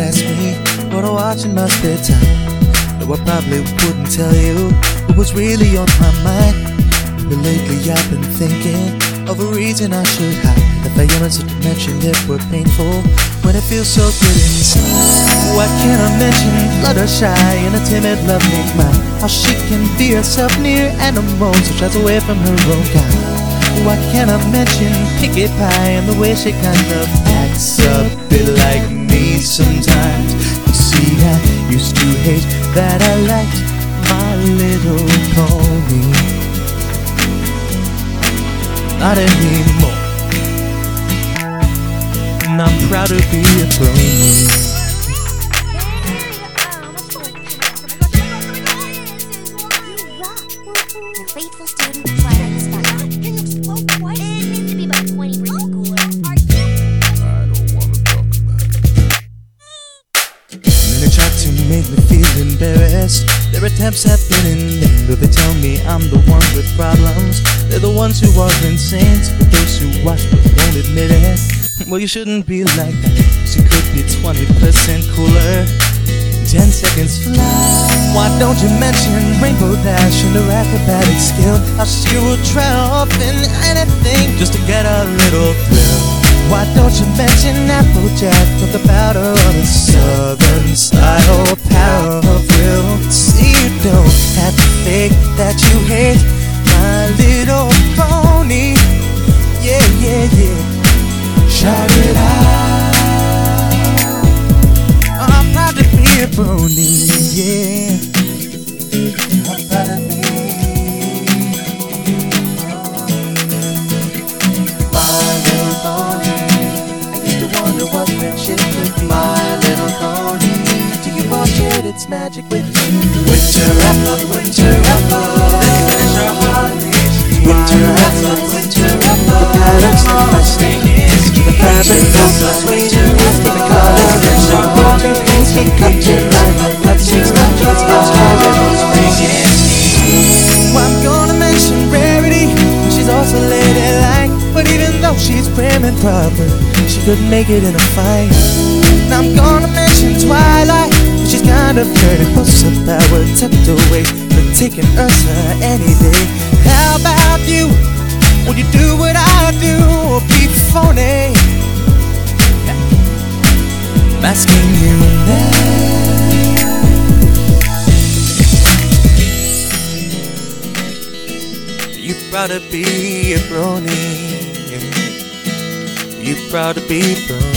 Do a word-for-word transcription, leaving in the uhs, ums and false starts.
ask me what I watch in my spare time, no, I probably wouldn't tell you what was really on my mind. But lately I've been thinking of a reason I should hide the failures to mention that were painful when it feels so good inside. What can I mention? Fluttershy and a timid loving mind, how she can be herself near animals, so shies away from her own kind. What can I mention? Picky pie and the way she kind of acts a bit like me sometimes. You see, I used to hate that I liked My Little Pony. Not anymore, and I'm proud to be a pony. Faithful student, Twilight is fine. Can you slow quiet? It needs to be about twenty percent cooler. Are you? I don't want to talk about it. And they try to make me feel embarrassed. Their attempts have been in vain, though they tell me I'm the one with problems. They're the ones who are insane, but those who watch but won't admit it. Well, you shouldn't be like that, 'cause you could be twenty percent cooler. Ten seconds fly. Why don't you mention Rainbow Dash and her acrobatic skill? How she will try off in anything just to get a little thrill. Why don't you mention Applejack from the powder of a southern style power of will? See, you don't have to fake that you hate My Little Pony. Yeah, yeah, yeah. Shout it out. I'm proud to be a pony, yeah. I'm proud to be My Little Pony. I used to wonder what friendship could be. My Little Pony, do you all share its magic with me? Winter apple, winter apple, let me finish our holidays. Winter apple, winter apple, the patterns of my sneakers, the fabric of my winter apple, the colors and so on. Come to life, let's sing stuff, let's go Well, I'm gonna mention Rarity, she's also ladylike, but even though she's prim and proper, she couldn't make it in a fight. Now I'm gonna mention Twilight, she's kind of dirty, puts her power tucked away, but taking Ursa any day. How about you? Will you do what I do, or be phony? I'm asking you now. You proud to be a brony? You proud to be a brony?